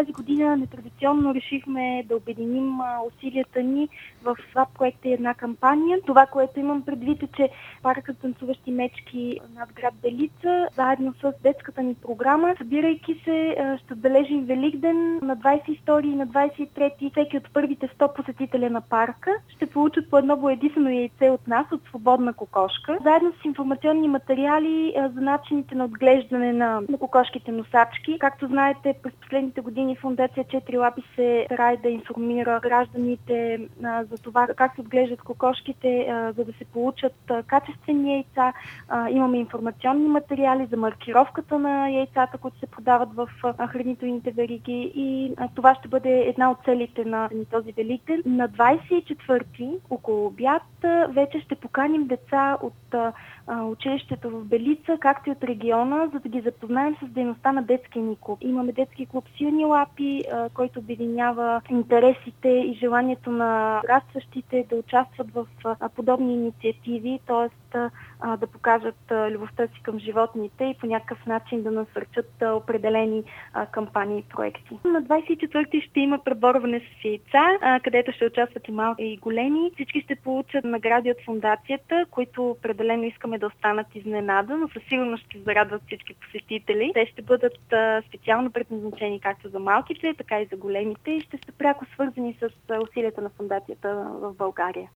Тази година нетрадиционно решихме да обединим усилията ни в два проекта и една кампания. Това, което имам предвид, е, че паркът Танцуващи мечки над град Белица, заедно с детската ни програма, събирайки се, ще отбележим Великден на 22 и на 23. Всеки от първите 100 посетителя на парка ще получат по едно боядисано яйце от нас, от свободна кокошка, заедно с информационни материали за начините на отглеждане на кокошките носачки. Както знаете, през последните години Фондация 4 лапи се старае да информира гражданите за това как се отглеждат кокошките, за да се получат качествени яйца. Имаме информационни материали за маркировката на яйцата, които се продават в хранителните вериги, и това ще бъде една от целите на този Великден. На 24-ти около обяд вече ще поканим деца от училището в Белица, както и от региона, за да ги запознаем с дейността на детския ни клуб. Имаме детски клуб Силни лапи, който обединява интересите и желанието на растващите да участват в подобни инициативи, т.е. да покажат любовта си към животните и по някакъв начин да насърчат определени кампании и проекти. На 24-ти ще има преборване с яйца, където ще участват и малки и големи. Всички ще получат награди от фондацията, които определено искаме да останат изненада, но със сигурност ще зарадват всички посетители. Те ще бъдат специално предназначени както за малките, така и за големите и ще са пряко свързани с усилията на фондацията в България.